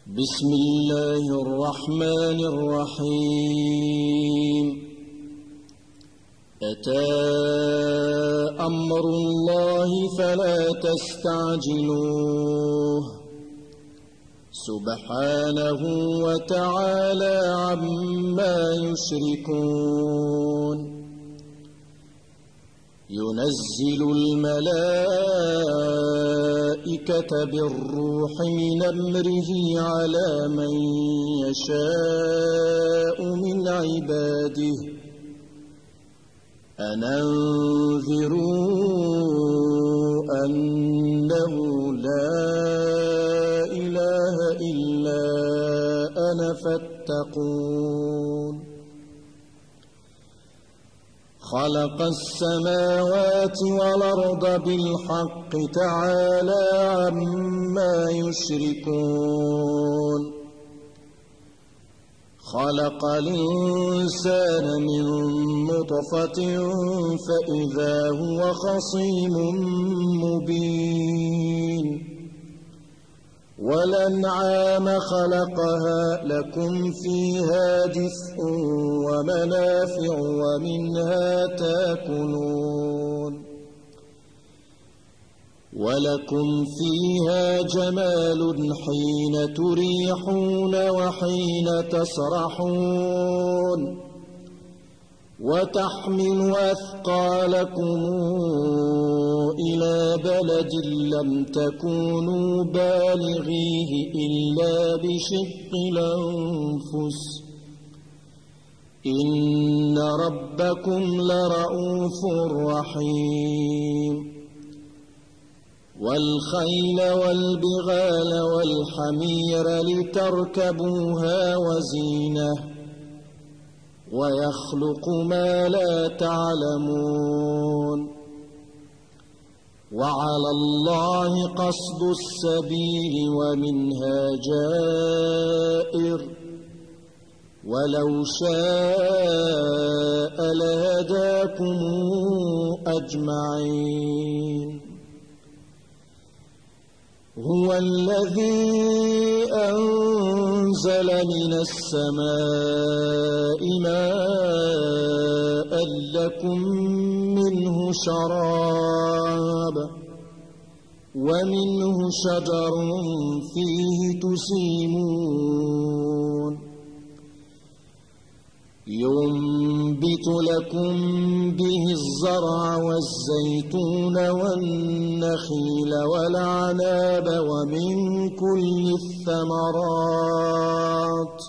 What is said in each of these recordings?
بسم الله الرحمن الرحيم. أتى أمر الله فلا تستعجلوه سبحانه وتعالى عما يشركون. ينزل الملائكة بالروح من أمره على من يشاء من عباده أن أنذروا أنه لا إله إلا أنا فاتقون. خلق السماوات والأرض بالحق تعالى عما يشركون. خلق الإنسان من نطفة فإذا هو خصيم مبين. والأنعام خلقها لكم فيها دفء ومنافع ومنها تاكلون. ولكم فيها جمال حين تريحون وحين تسرحون. وتحمل أثقالكم إلى بلد لم تكونوا بالغيه إلا بشق الأنفس إن ربكم لرؤوف رحيم. والخيل والبغال والحمير لتركبوها وزينة ويخلق ما لا تعلمون. وعلى الله قصد السبيل ومنها جائر ولو شاء لهداكم أجمعين. هو الذي أنزل من السماء ماء لكم منه شراب ومنه شجر فيه تسيمون. ينبت لكم به الزرع والزيتون والنخيل والعناب ومن كل الثمرات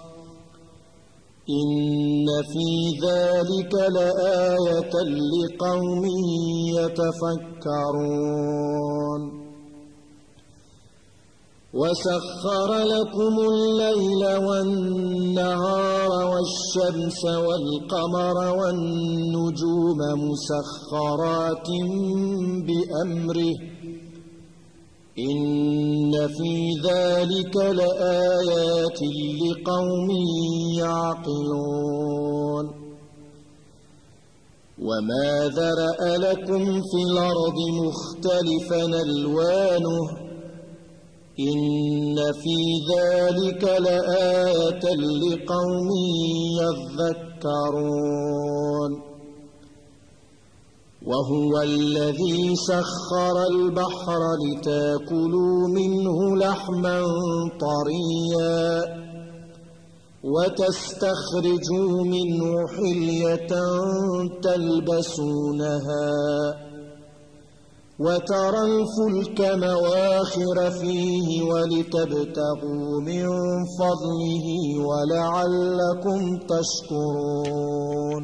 إن في ذلك لآية لقوم يتفكرون. وسخر لكم الليل والنهار والشمس والقمر والنجوم مسخرات بأمره إن في ذلك لآيات لقوم يعقلون. وما ذرأ لكم في الأرض مختلفا ألوانه إن في ذلك لآية لقوم يذكرون. وهو الذي سخر البحر لتاكلوا منه لحما طريا وتستخرجوا منه حلية تلبسونها وترى الفلك مواخر فيه ولتبتغوا من فضله ولعلكم تشكرون.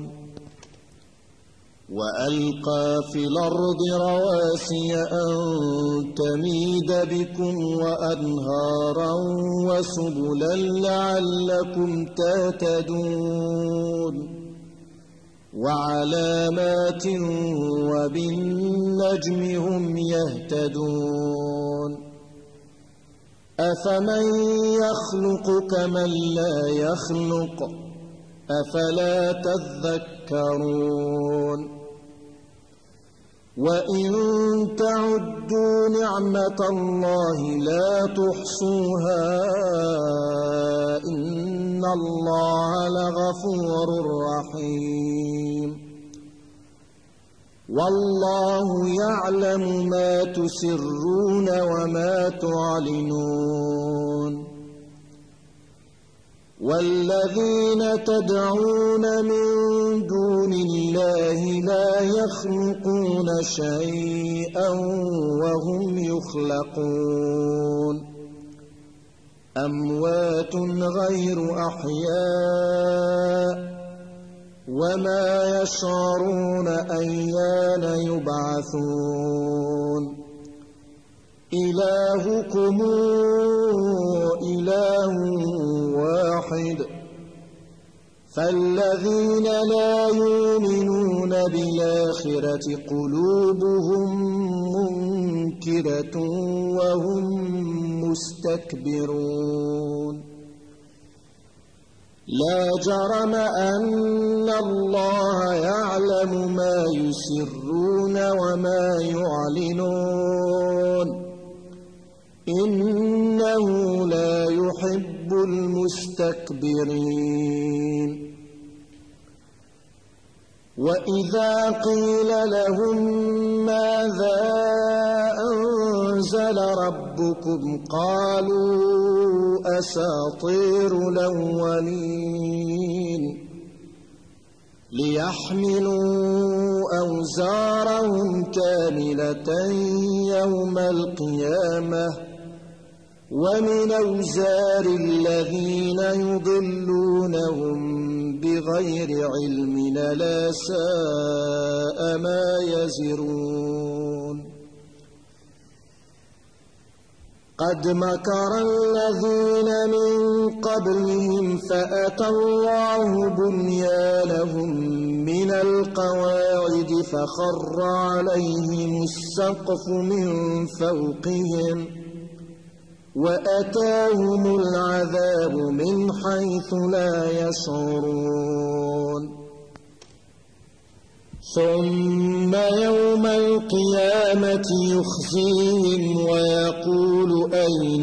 وألقى في الأرض رواسي أن تميد بكم وأنهارا وسبلا لعلكم تهتدون. وعلامات وبالنجم هم يهتدون. أفمن يخلق كمن لا يخلق أفلا تذكرون. وإن تعدوا نعمة الله لا تحصوها الله لغفور رحيم والله يعلم ما تسرون وما تعلنون والذين تدعون من دون الله لا يخلقون شيئا وهم يخلقون أموات غير أحياء وما يشعرون أيان يبعثون إلهكم إله واحد فالذين لا يؤمنون بالآخرة قلوبهم منكرة وهم مستكبرون لا جرم أن الله يعلم ما يسرون وما يعلنون إنه لا يحب المستكبرين وإذا قيل لهم ماذا أنزل ربكم قالوا أساطير الأولين ليحملوا أوزارهم كاملة يوم القيامة ومن أوزار الذين يضلونهم بغير علم لا ساء ما يزرون قد مكر الذين من قبلهم فأتى الله بنيانهم من القواعد فخر عليهم السقف من فوقهم وأتاهم العذاب من حيث لا يشعرون ثم يوم القيامة يخزيهم ويقول أين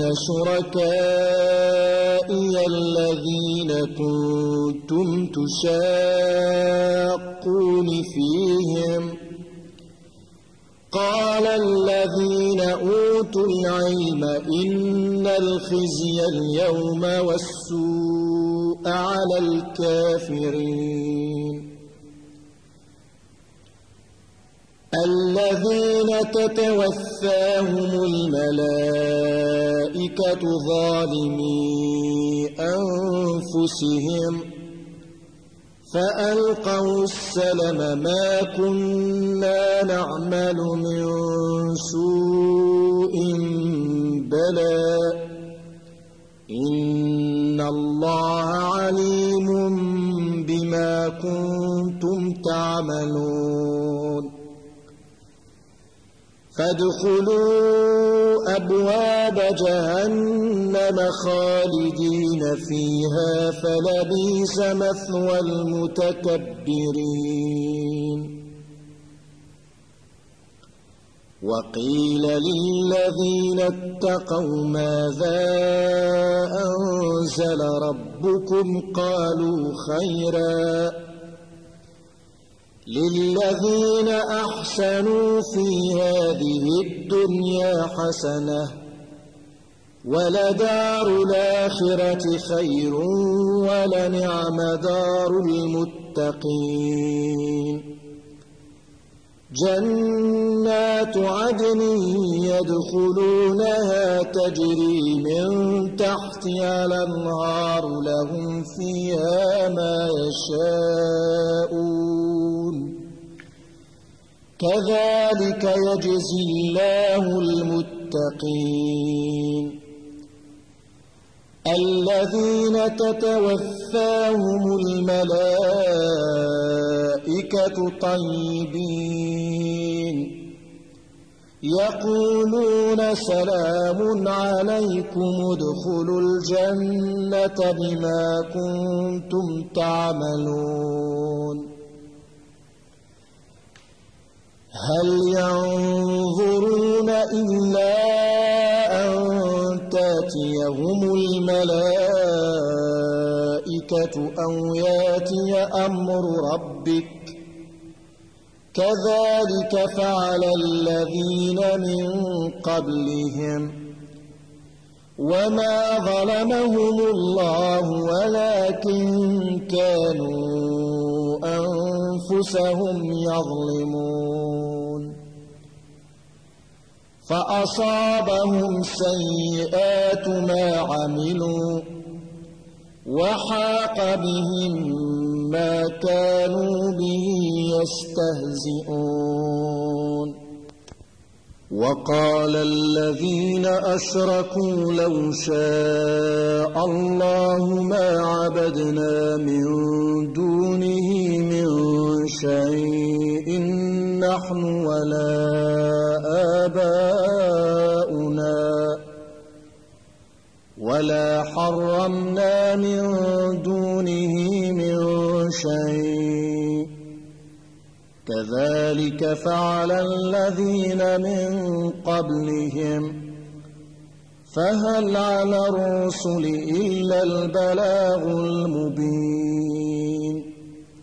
شركائي الذين كنتم تشاقون فيهم قال الذين أوتوا العلم إن الخزي اليوم والسوء على الكافرين الذين تتوفاهم الملائكة ظالمي أنفسهم فألقوا السلم ما كنا نعمل من سوء بلى إن الله عليم بما كنتم تعملون فادخلوا أبواب جهنم خالدين فيها فلبئس مثوى المتكبرين وقيل للذين اتقوا ماذا أنزل ربكم قالوا خيرا للذين أحسنوا في هذه الدنيا حسنة ولدار الآخرة خير ولنعم دار المتقين جنات عدن يدخلونها تجري من تحتها الأنهار لهم فيها ما يشاءون كذلك يجزي الله المتقين الذين تتوفاهم الملائكة طيبين يقولون سلام عليكم ادخلوا الجنة بما كنتم تعملون هل ينظرون إلا أن تأتيهم الملائكة الملائكة أو ياتي أمر ربك كذلك فعل الذين من قبلهم وما ظلمهم الله ولكن كانوا أنفسهم يظلمون فأصابهم سيئات ما عملوا وحاق بهم ما كانوا به يستهزئون وقال الذين أشركوا لو شاء الله ما عبدنا من دونه من شيء نحن ولا آباؤنا ولا حرمنا من دونه من شيء كذلك فعل الذين من قبلهم فهل على الرسل إلا البلاغ المبين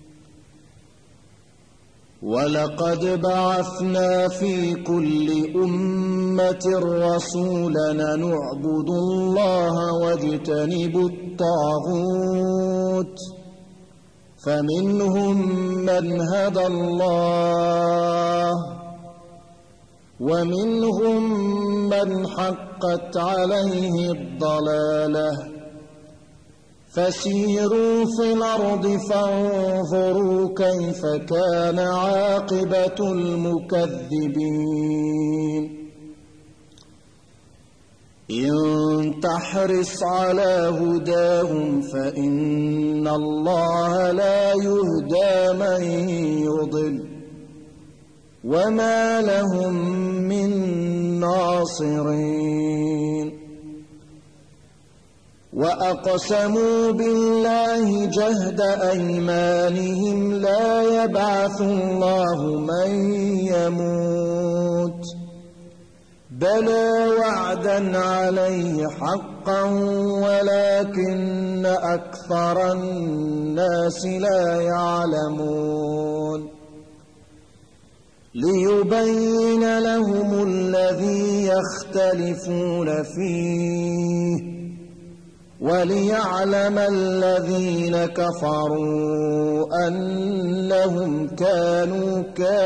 ولقد بعثنا في كل أمة رسولا نعبد الله واجتنب الطاغوت فمنهم من هدى الله ومنهم من حقت عليه الضلالة فسيروا في الأرض فانظروا كيف كان عاقبة المكذبين إن تحرص على هداهم فإن الله لا يهدى من يضل وما لهم من ناصرين وأقسموا بالله جهد أيمانهم لا يبعث الله من يموت بلى وعدا عليه حقا ولكن أكثر الناس لا يعلمون ليبين لهم الذي يختلفون فيه وليعلم الذين كفروا أنهم كانوا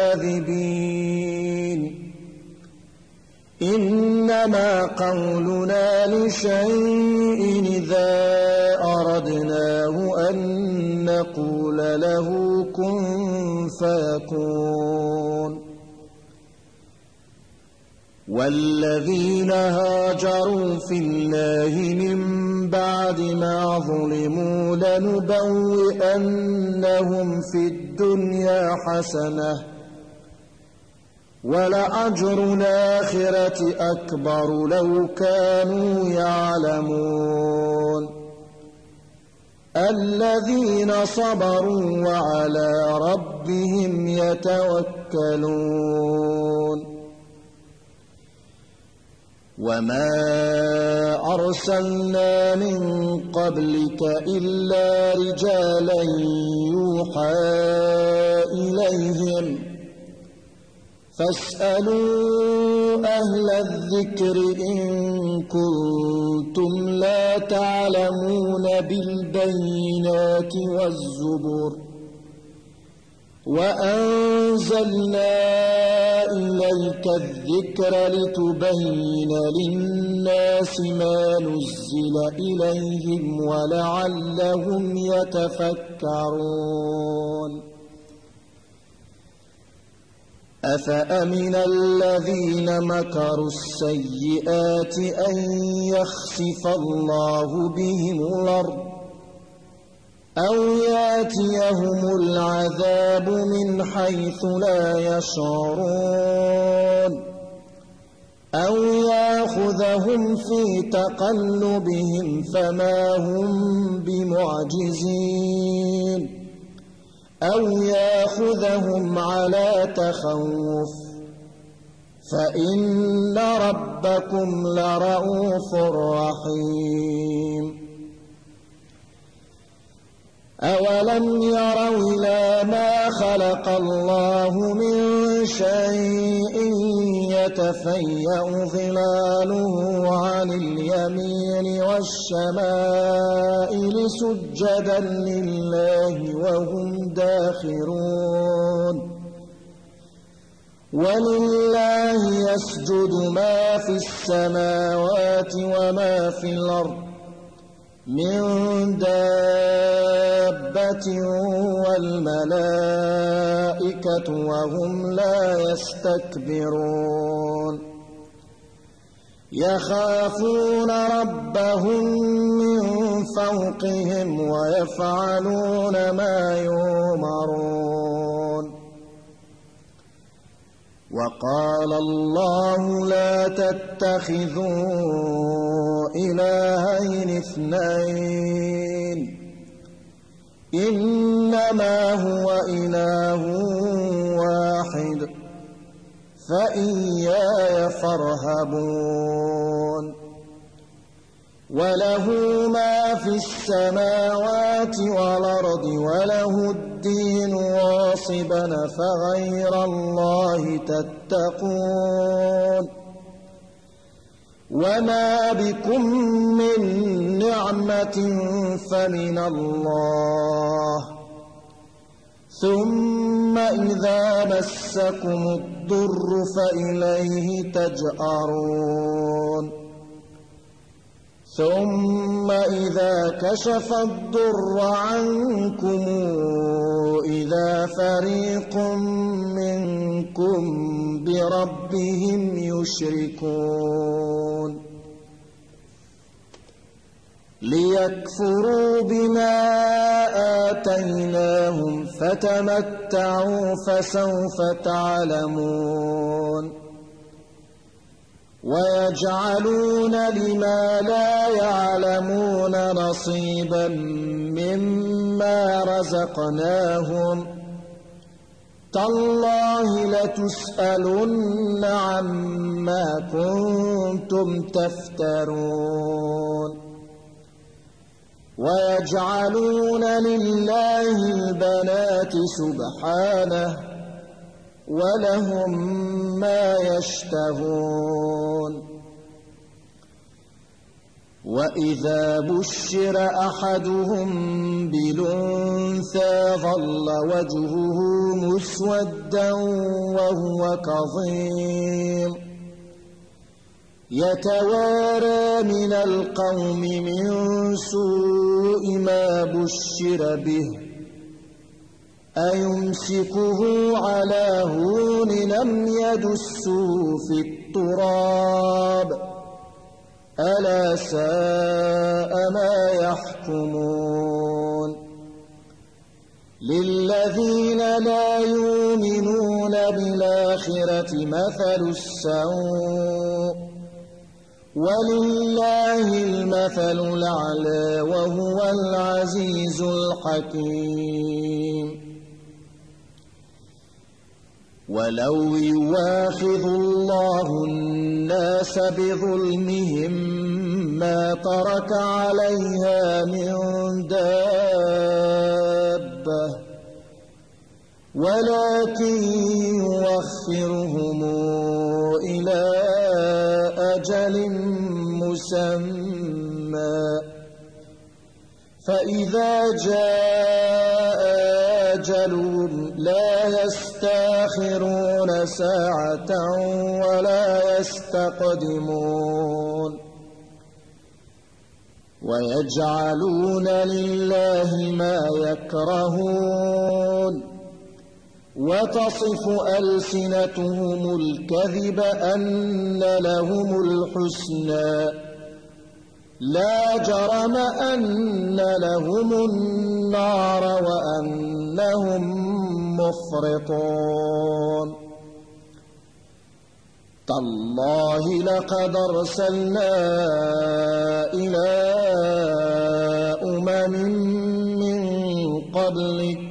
كاذبين إنما قولنا لشيء إذا أردناه أن نقول له كن فيكون والذين هاجروا في الله من بعد ما ظلموا لنبوئنهم في الدنيا حسنة ولأجر الآخرة أكبر لو كانوا يعلمون الذين صبروا وعلى ربهم يتوكلون وما أرسلنا من قبلك إلا رجالا يوحى إليهم فاسألوا أهل الذكر إن كنتم لا تعلمون بالبينات والزبر وأنزلنا إليك الذكر لتبين للناس ما نزل إليهم ولعلهم يتفكرون أفأمن الذين مكروا السيئات أن يخسف الله بهم الأرض أو ياتيهم العذاب من حيث لا يشعرون أو يأخذهم في تقلبهم فما هم بمعجزين أو يأخذهم على تخوف فإن ربكم لرءوف رحيم أولم يروا إلى ما خلق الله من شيء يتفيأ ظلاله عن اليمين والشمائل سجدا لله وهم داخرون ولله يسجد ما في السماوات وما في الأرض من دابة والملائكة وهم لا يستكبرون يخافون ربهم من فوقهم ويفعلون ما يؤمرون وقال الله لا تتخذوا إلهين اثنين إنما هو إله واحد فإياي فارهبون وله ما في السماوات والأرض وله الدين واصبا فغير الله تتقون وما بكم من نعمة فمن الله ثم إذا مسكم الضر فإليه تجأرون ثم إذا كشف الضر عنكم إذا فريق منكم بربهم يشركون ليكفروا بما آتيناهم فتمتعوا فسوف تعلمون ويجعلون لما لا يعلمون نصيبا مما رزقناهم تالله لتسألن عما كنتم تفترون ويجعلون لله البنات سبحانه ولهم ما يشتهون وإذا بشر أحدهم بالأنثى ظل وجهه مسودا وهو كظيم يتوارى من القوم من سوء ما بشر به أيمسكه على هون لم يدسه في التراب ألا ساء ما يحكمون للذين لا يؤمنون بالآخرة مثل السوء ولله المثل الأعلى وهو العزيز الحكيم ولو يواخذ الله الناس بظلمهم ما ترك عليها من دابة ولكن يوخرهم إلى أجل مسمى فإذا جاء أجلهم لا يستأخرون ساعة ولا يستقدمون ويجعلون لله ما يكرهون وتصف ألسنتهم الكذب أن لهم الحسنى لا جرم أن لهم النار وأنهم مفرطون تالله لقد أرسلنا إلى من قبلك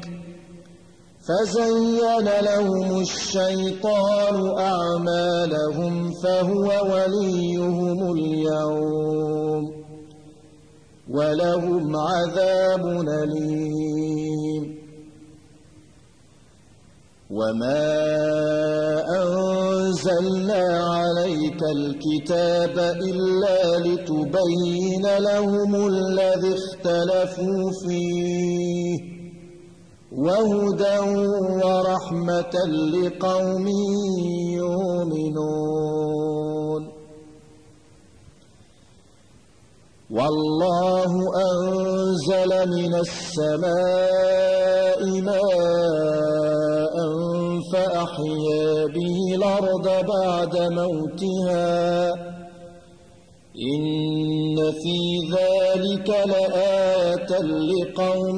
فزين لهم الشيطان أعمالهم فهو وليهم اليوم ولهم عذاب أليم. وما أنزلنا عليك الكتاب إلا لتبين لهم الذي اختلفوا فيه وهدى ورحمة لقوم يؤمنون. والله أنزل من السماء ماء فأحيا به الأرض بعد موتها إن في ذلك لآية لقوم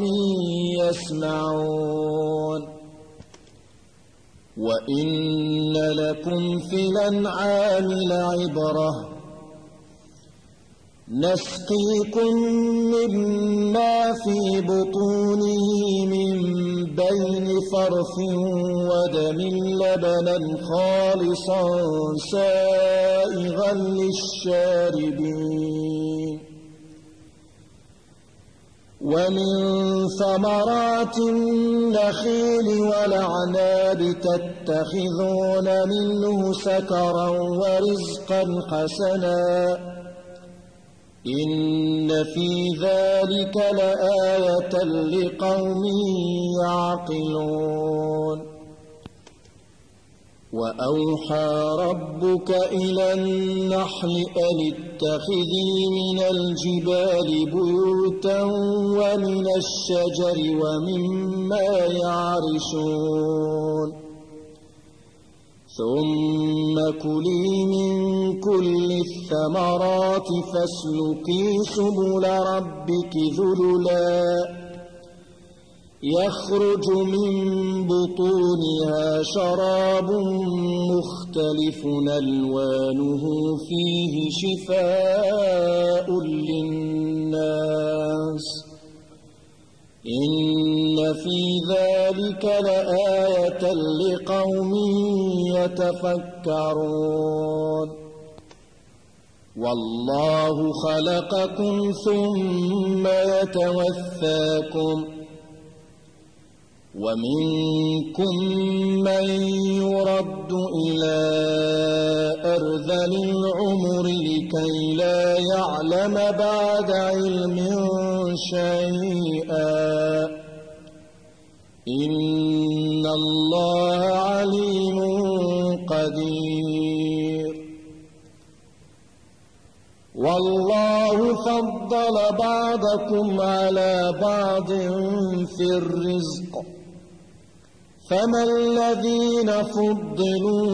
يسمعون. وإن لكم في الأنعام لعبرة نسقيكم مما في بطونه من بين فرث ودم لبنا خالصا سائغا للشاربين ومن ثمرات النخيل والأعناب تتخذون منه سكرا ورزقا حسنا إن في ذلك لآية لقوم يعقلون. وأوحى ربك إلى النحل أن اتخذي من الجبال بيوتا ومن الشجر ومما يعرشون ثم كلي من كل الثمرات فاسلكي سبل ربك ذللا يخرج من بطونها شراب مختلف ألوانه فيه شفاء للناس إن في ذلك لآية لقوم يتفكرون. والله خلقكم ثم يتوفاكم ومنكم من يرد إلى أرذل العمر لكي لا يعلم بعد علم شيئا إن الله عليم قدير. والله فضل بعضكم على بعض في الرزق فما الذين فضلوا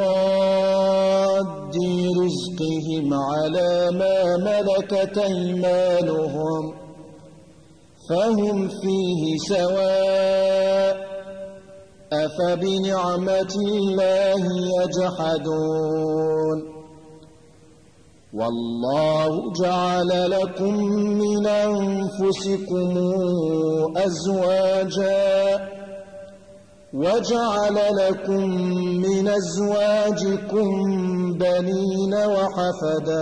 براد رزقهم على ما ملكت أيمانهم فهم فيه سواء أفبنعمة الله يجحدون. والله جعل لكم من أنفسكم أزواجا وجعل لكم من أزواجكم بنين وحفدة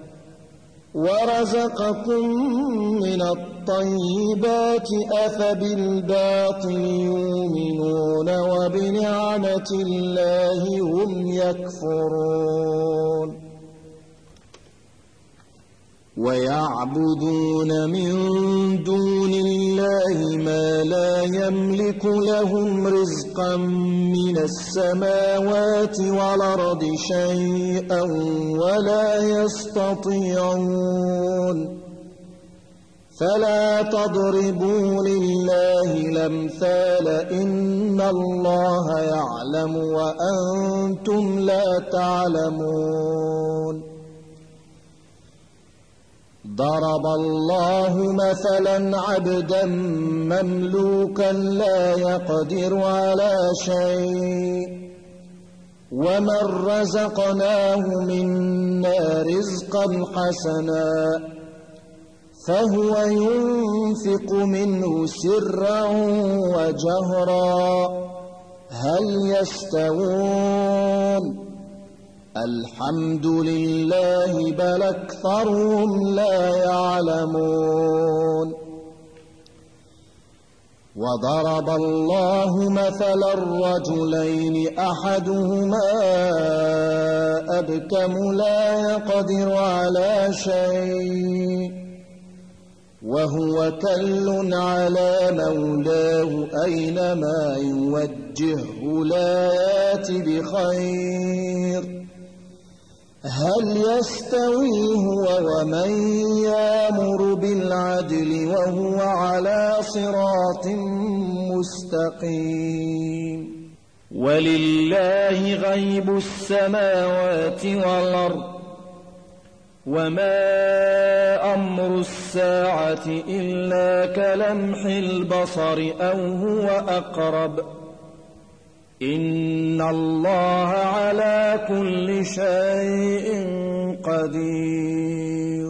ورزقكم من الطيبات أفبالباطل يؤمنون وبنعمة الله هم يكفرون. ويعبدون من دون الله ما لا يملك لهم رزقا من السماوات والأرض شيئا ولا يستطيعون فلا تضربوا لله الأمثال إن الله يعلم وأنتم لا تعلمون. ضرب الله مثلا عبدا مملوكا لا يقدر على شيء ومن رزقناه منا رزقا حسنا فهو ينفق منه سرا وجهرا هل يستوون الحمد لله بل أكثرهم لا يعلمون وضرب الله مثلا الرجلين أحدهما أبكم لا يقدر على شيء وهو كل على مولاه أينما يوجهه لا يات بخير هل يستوي هو ومن يأمر بالعدل وهو على صراط مستقيم ولله غيب السماوات والأرض وما أمر الساعة إلا كلمح البصر أو هو أقرب إن الله على كل شيء قدير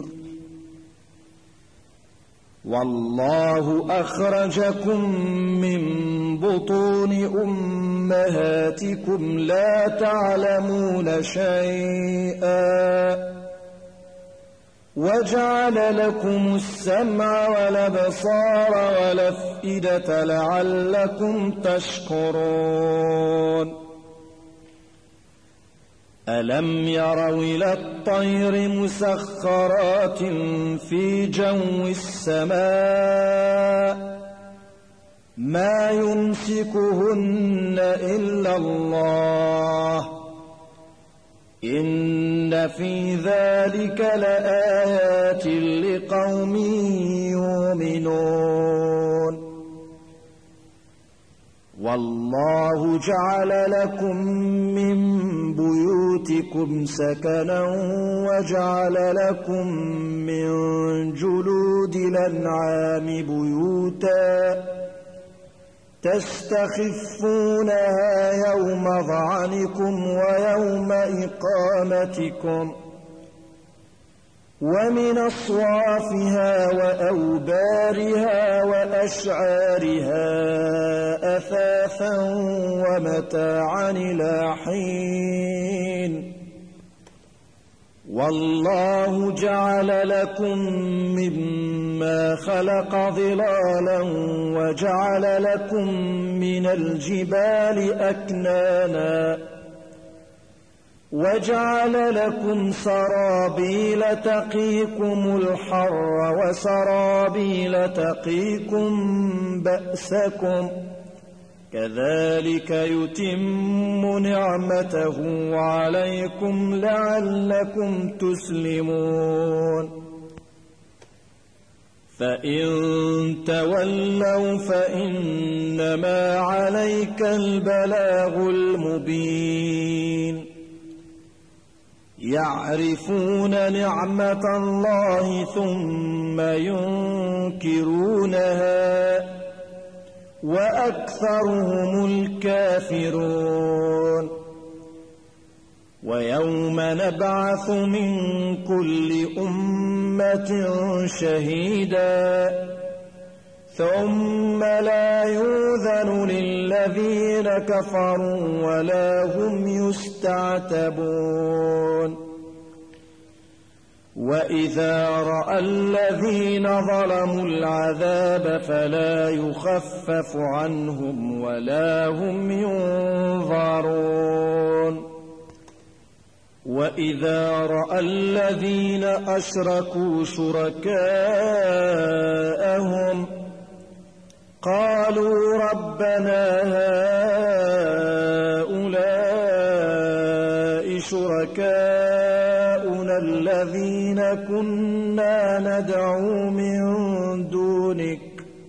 والله أخرجكم من بطون أمهاتكم لا تعلمون شيئا وجعل لكم السمع والأبصار والأفئدة لعلكم تشكرون ألم يروا إلى الطير مسخرات في جو السماء ما يمسكهن إلا الله إن في ذلك لآيات لقوم يؤمنون والله جعل لكم من بيوتكم سكنا وجعل لكم من جلود الأنعام بيوتا تستخفونها يوم ظعنكم ويوم إقامتكم ومن أصوافها وأوبارها وأشعارها أثاثا ومتاعا إلى حين والله جعل لكم مما خلق ظلالا وجعل لكم من الجبال أكنانا وجعل لكم سرابيل تقيكم الحر وسرابيل تقيكم بأسكم كذلك يتم نعمته عليكم لعلكم تسلمون فإن تولوا فإنما عليك البلاغ المبين يعرفون نعمة الله ثم ينكرونها وأكثرهم الكافرون ويوم نبعث من كل أمة شهيدا ثم لا يؤذن للذين كفروا ولا هم يستعتبون وإذا رأى الذين ظلموا العذاب فلا يخفف عنهم ولا هم ينظرون وإذا رأى الذين أشركوا شركاءهم قالوا ربنا هؤلاء شركاؤنا الذين كنا ندعو من دونك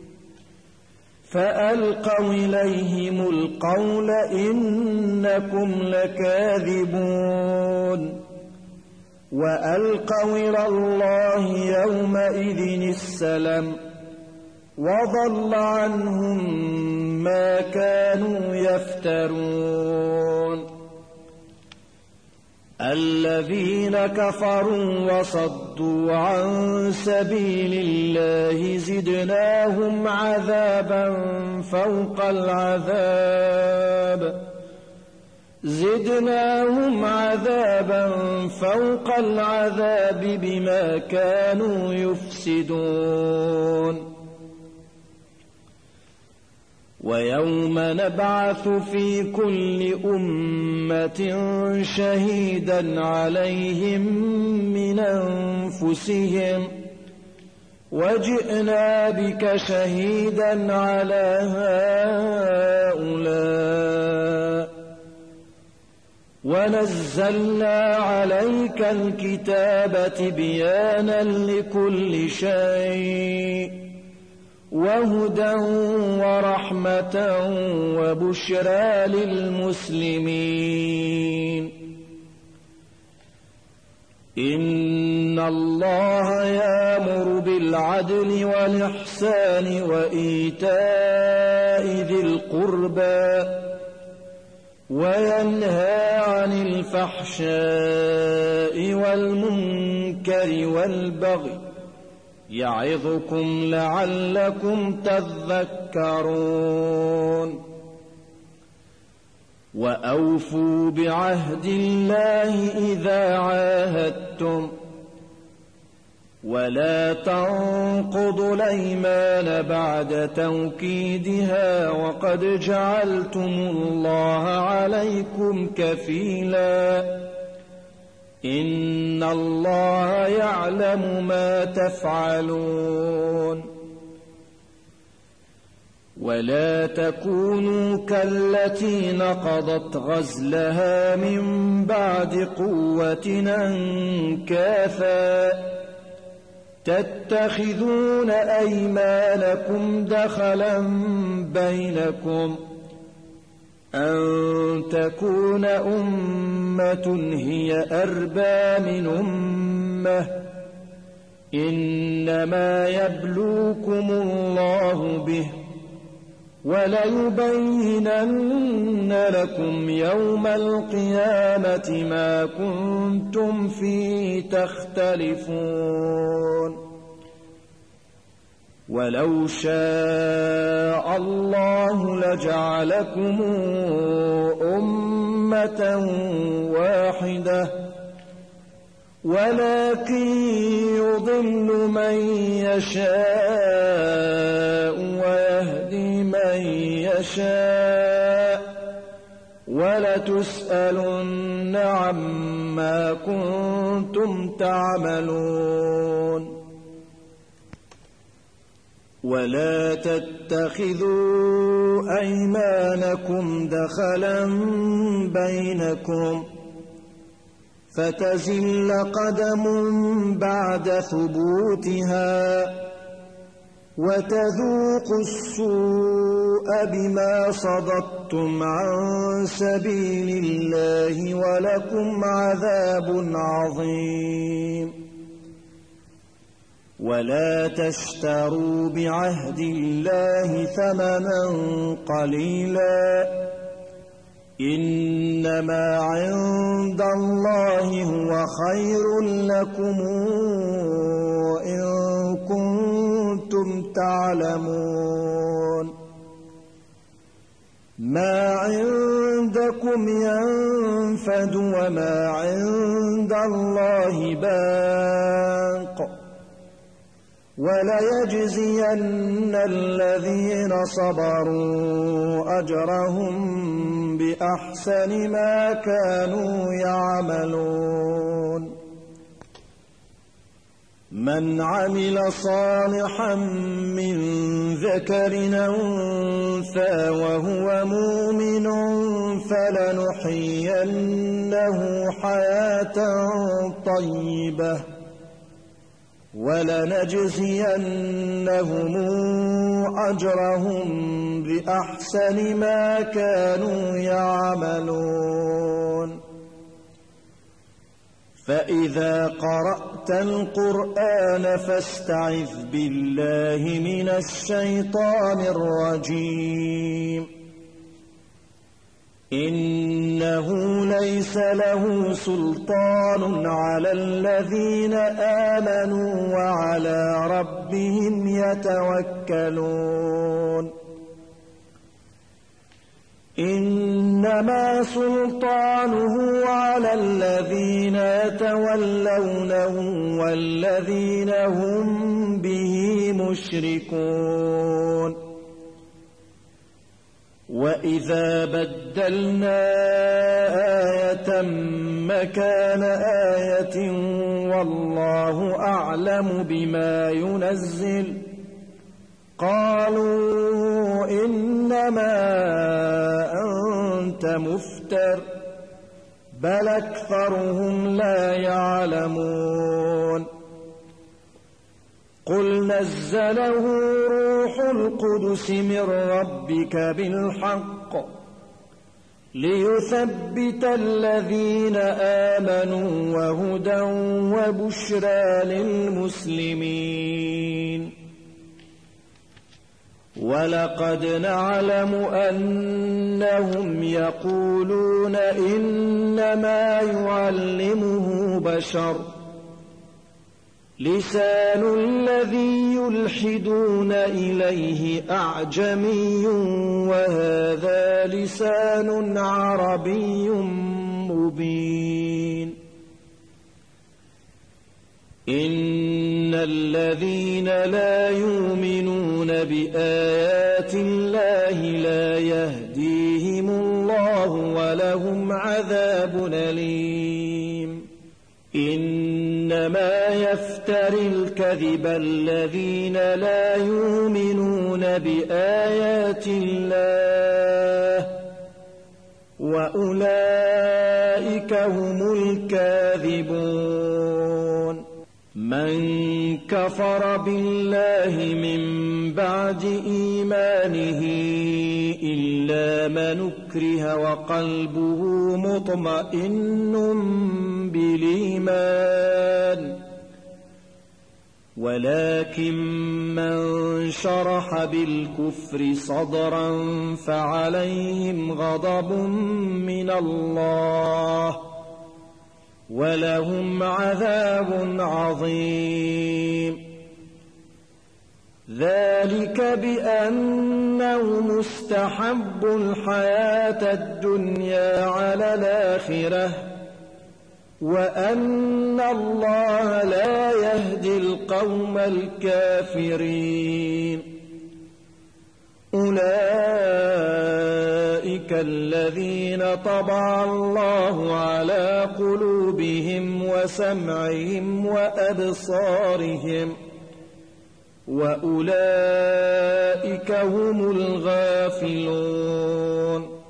فألقوا إليهم القول إنكم لكاذبون وألقوا إلى الله يومئذ السلام وضل عنهم ما كانوا يفترون الذين كفروا وصدوا عن سبيل الله زدناهم عذابا فوق العذاب زدناهم عذابا فوق العذاب بما كانوا يفسدون ويوم نبعث في كل أمة شهيدا عليهم من أنفسهم وجئنا بك شهيدا على هؤلاء ونزلنا عليك الكتاب تبيانا لكل شيء وهدى ورحمة وبشرى للمسلمين إن الله يأمر بالعدل والإحسان وإيتاء ذي القربى وينهى عن الفحشاء والمنكر والبغي يعظكم لعلكم تذكرون وأوفوا بعهد الله إذا عاهدتم ولا تنقضوا الأيمان بعد توكيدها وقد جعلتم الله عليكم كفيلا إن الله يعلم ما تفعلون ولا تكونوا كالتي نقضت غزلها من بعد قوة أنكاثا تتخذون أيمانكم دخلا بينكم أن تكون أمة هي أربى من أمة إنما يبلوكم الله به وليبينن لكم يوم القيامة ما كنتم فيه تختلفون ولو شاء الله لجعلكم أمة واحدة ولكن يضل من يشاء ويهدي من يشاء ولتسألن عما كنتم تعملون ولا تتخذوا أيمانكم دخلا بينكم فتزل قدم بعد ثبوتها وتذوقوا السوء بما صددتم عن سبيل الله ولكم عذاب عظيم ولا تشتروا بعهد الله ثمنا قليلا إنما عند الله هو خير لكم إن كنتم تعلمون ما عندكم ينفد وما عند الله باق وليجزين الذين صبروا أجرهم بأحسن ما كانوا يعملون من عمل صالحا من ذكر أو أنثى وهو مؤمن فلنحيينه حياة طيبة ولنجزينهم أجرهم بأحسن ما كانوا يعملون فإذا قرأت القرآن فاستعذ بالله من الشيطان الرجيم إنه ليس له سلطان على الذين آمنوا وعلى ربهم يتوكلون إنما سلطانه على الذين يتولونه والذين هم به مشركون وإذا بدلنا آية مكان آية والله أعلم بما ينزل قالوا إنما أنت مفتر بل أكثرهم لا يعلمون قل نزله روح القدس من ربك بالحق ليثبت الذين آمنوا وهدى وبشرى للمسلمين ولقد نعلم أنهم يقولون إنما يعلمه بشر لسان الذي يلحدون إليه أعجمي وهذا لسان عربي مبين إن الذين لا يؤمنون بآيات الله لا يهديهم الله ولهم عذاب أليم إنما يفتري الكذب الذين لا يؤمنون بآيات الله وأولئك هم الكاذبون من كفر بالله من بعد إيمانه إلا من أكره وقلبه مطمئن بالإيمان ولكن من شرح بالكفر صدرا فعليهم غضب من الله ولهم عذاب عظيم ذلك بأنهم استحبوا الحياة الدنيا على الآخرة وأن الله لا يهدي القوم الكافرين أولئك الذين طبع الله على قلوبهم وسمعهم وأبصارهم وأولئك هم الغافلون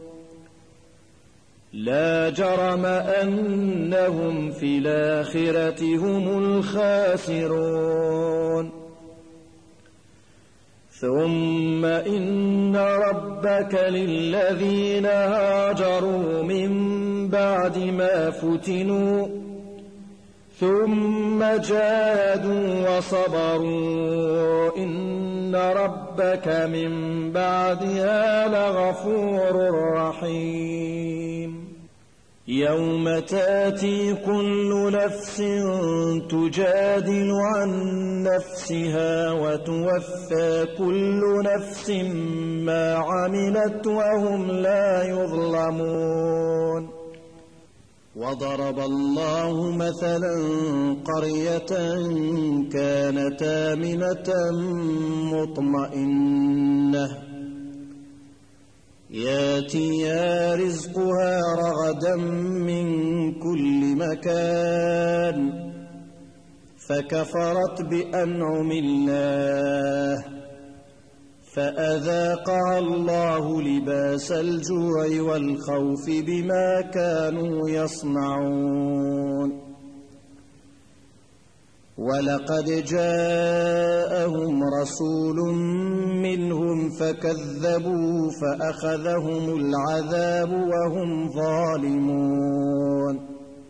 لا جرم أنهم في الآخرة هم الخاسرون ثم إن ربك للذين هاجروا من بعد ما فتنوا ثم جاهدوا وصبروا إن ربك من بعدها لغفور رحيم يوم تأتي كل نفس تجادل عن نفسها وتوفى كل نفس ما عملت وهم لا يظلمون وضرب الله مثلا قرية كانت آمنة مطمئنة ياتيها رزقها رغدا من كل مكان فكفرت بأنعم الله فأذاقها الله لباس الجوع والخوف بما كانوا يصنعون ولقد جاءهم رسول منهم فكذبوا فأخذهم العذاب وهم ظالمون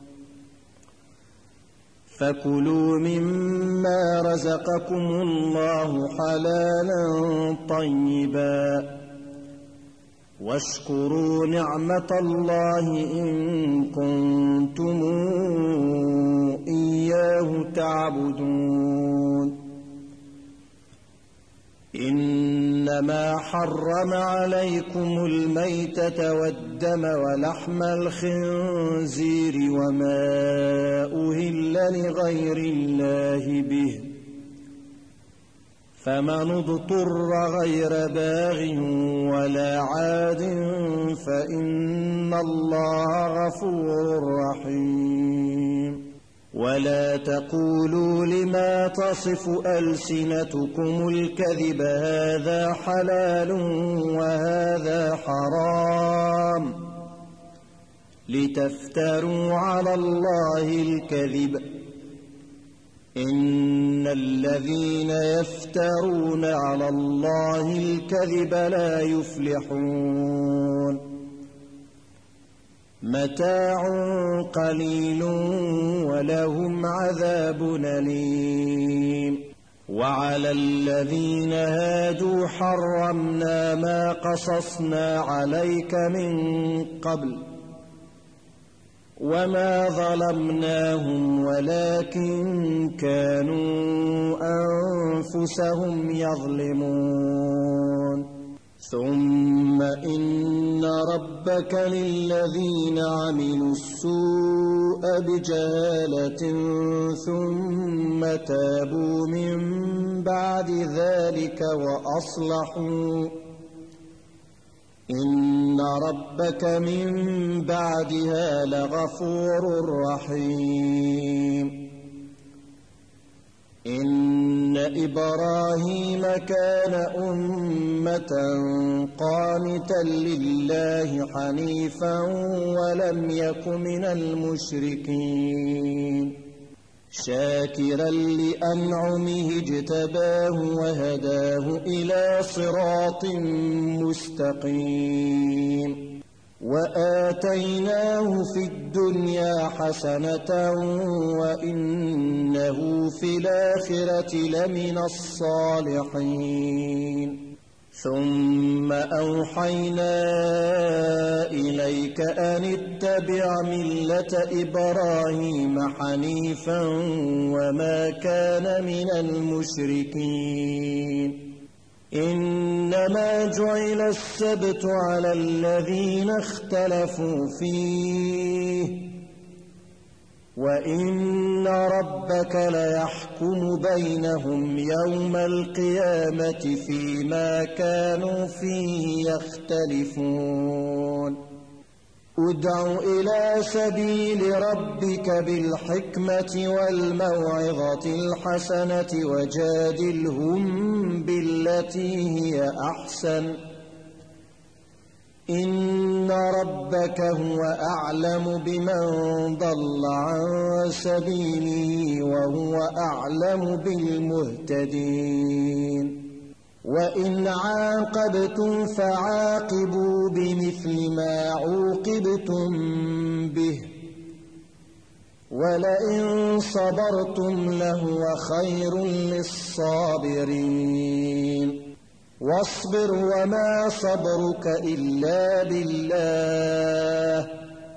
فكلوا مما رزقكم الله حلالا طيبا واشكروا نعمة الله إن كنتم إياه تعبدون إن إنما حرم عليكم الميتة والدم ولحم الخنزير وما أهل لغير الله به فمن اضطر غير باغ ولا عاد فإن الله غفور رحيم ولا تقولوا لما تصف ألسنتكم الكذب هذا حلال وهذا حرام لتفتروا على الله الكذب إن الذين يفترون على الله الكذب لا يفلحون متاع قليل ولهم عذاب أليم وعلى الذين هادوا حرمنا ما قصصنا عليك من قبل وما ظلمناهم ولكن كانوا أنفسهم يظلمون ثم إن ربك للذين عملوا السوء بجهالة ثم تابوا من بعد ذلك وأصلحوا إن ربك من بعدها لغفور رحيم إن إبراهيم كان أمة قانتا لله حنيفا ولم يك من المشركين شاكرا لأنعمه اجتباه وهداه إلى صراط مستقيم وآتيناه في الدنيا حسنة وإنه في الآخرة لمن الصالحين ثم أوحينا إليك أن اتبع ملة إبراهيم حنيفا وما كان من المشركين إنما جعل السبت على الذين اختلفوا فيه وإن ربك ليحكم بينهم يوم القيامة فيما كانوا فيه يختلفون ادع إلى سبيل ربك بالحكمة والموعظة الحسنة وجادلهم بالتي هي أحسن إن ربك هو أعلم بمن ضل عن سبيله وهو أعلم بالمهتدين وإن عاقبتم فعاقبوا بمثل ما عوقبتم به ولئن صبرتم لهو خير للصابرين واصبر وما صبرك إلا بالله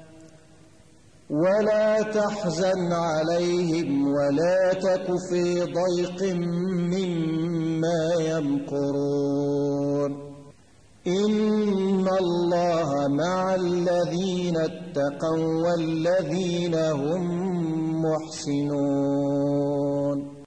ولا تحزن عليهم ولا تك في ضيق مما يمكرون إن الله مع الذين اتقوا والذين هم محسنون